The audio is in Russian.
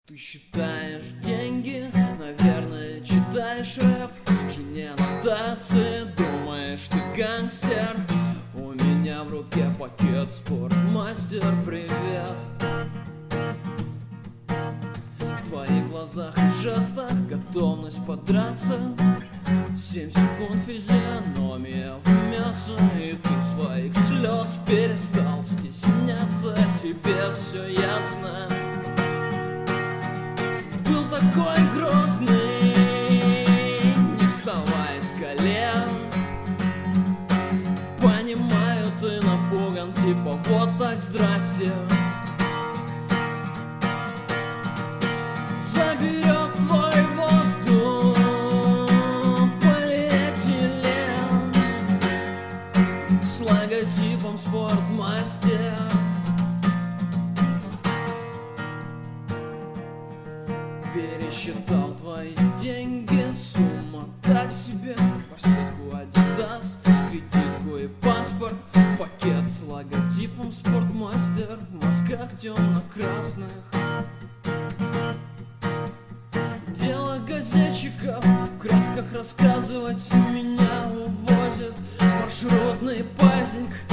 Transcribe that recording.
Ты считаешь деньги, наверное, читаешь рэп. Жене на дотации, думаешь, ты гангстер. У меня в руке пакет спортмастер, привет. В твоих глазах и жестах готовность подраться. 7 секунд физиономия в мясо, и ты своих слез перестал стесняться. Тебе все ясно. Был такой грозный, не вставай с колен. Понимаю, ты напуган, типа вот так здрасте. Заберет твой воздух полиэтилен с логотипом спортмастер. Пересчитал твои деньги, сумма так себе. Посетку Adidas, кредитку и паспорт. Пакет с логотипом спортмастер в мазках темно-красных. Дело газетчиков в красках рассказывать. Меня увозит маршрутный пазик.